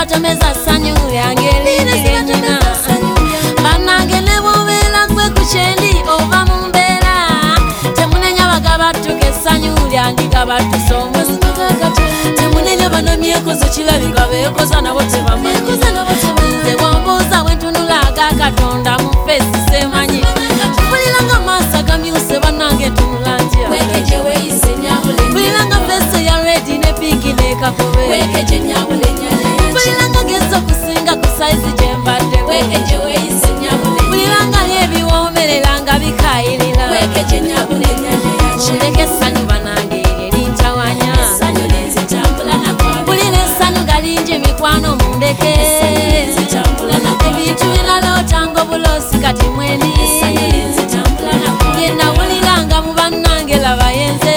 sibatomeza sanyu yange linena banange ne bwobeera gwe ku kyendi ova mu mbeera temunenya bagabatuka essanyu lyange gabatusa omwezi temunenya banamyekozo kirabika beekoza nabo tebamanyize wambuuza bwentunula agakatonda mu feesi semanyi mpuliranga maaso agamyuse banange tunula ntya mpuliranga feesi ya redi ne pinki nekakobe mpuliranga gezo okusinga ku saizi gyembadde mpuliranga ebyowomereranga bikayirira kireke essanyu banange erintawanya mpulira essanyu galingi mikwano mundeke ebintu birala otanga obulosi kati mweni byenawuliranga mu bannange labayenze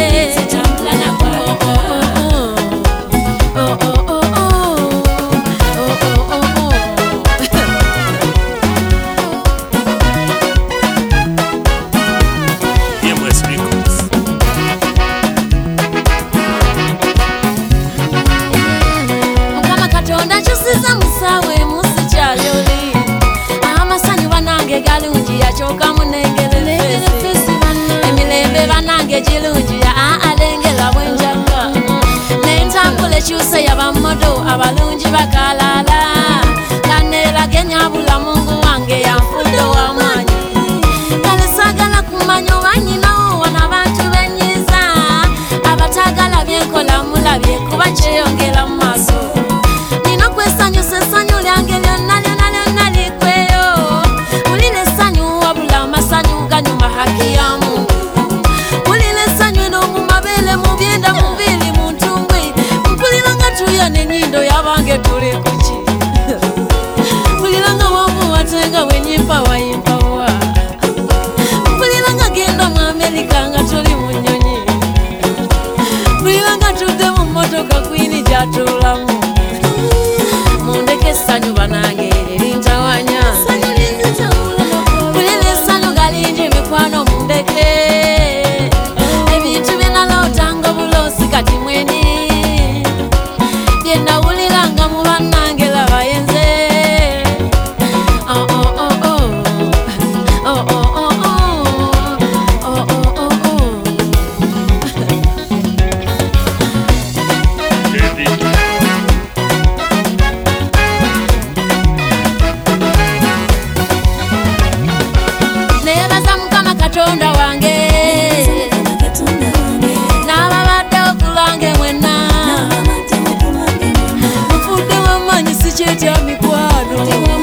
Chusiza musawe musikyalioli amasanyu banange galungi yakyuka munengerere emilembe banange girungi alengera bwenjaka n'entambula ekyuse yabamodo abalungi bakalala kaneerage nyabula mungu wange yanfudde w'amaanyi kale saagala kumanya oba nyinawo wano abantu benyiza abatagala byenkola mulabye kuba kyeyongera mu maaso essanyu lyange lyonna lyonna likweyo mulina essanyu wabula amasanyu ganyuma haki ya Mungu mulina essanyu eno mu mabeere mu byenda mubiri mu ntumbwe mpuliranga tuya n'ennyindo yabange tuli kuki mpuliranga wamuwatenga bwenyimpa wayimpawa mpuliranga genda mu Amerika nga tuli mu nnyonyi mpuliranga tudde mu mmotoka kwini gyatuulamu mundeke essanyu banange erintawanya mpulira essanyu galingi mikwano mundeke ebintu byenalootanga obulosi kati mweni byenawuliranga mu bannange labayenze Katonda wange n'ababadde okulange mwenna mufudde w'amaanyi sikyetya mikwano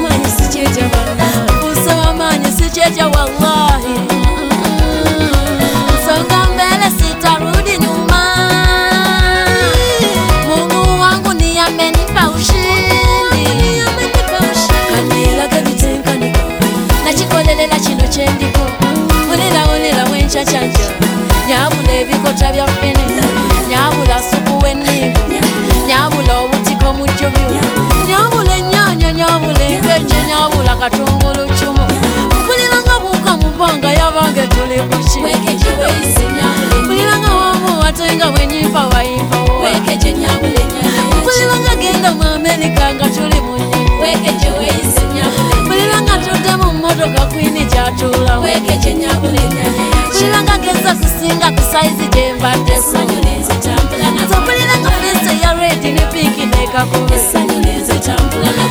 mfuse w'amaanyi sikyetya wallahi nsonga mbele sitarudi nyuma Mungu wangu ni amenipa ushindi kanilage bitenkaniko nakikolelela kino kyendiko Ulira wenchachanja nyabula ebikota bya ffene nyabula supu w'ennigo nyabula obutiko mu jjobyo nyabula ennyaanya nyabula enkenje nyabula katungulu cumu mpuliranga buuka mu bbanga yabange tuli kuki mpuliranga wamuwatenga bwenyimpa wayimbawo mpuliranga genda mu Amerika nga tuli mu nnyonyi mpuliranga tudde mu mmotoka kwini gyatuulamu mpuliranga geza kusinga ku saizi gyembaddeku mpuliranga feesi ya redi ne pinki nekakobe